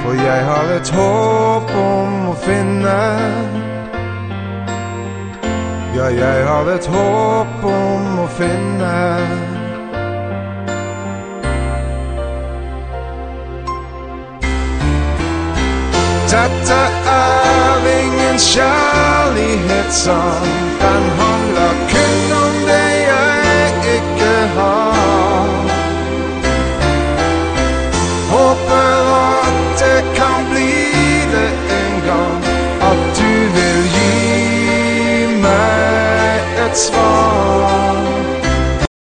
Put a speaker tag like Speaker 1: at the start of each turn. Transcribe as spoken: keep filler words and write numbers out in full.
Speaker 1: For jeg har et håp om å finne. Ja, jeg har et håp om å finne. Dette er ingen kjærlighetssang, den handler kun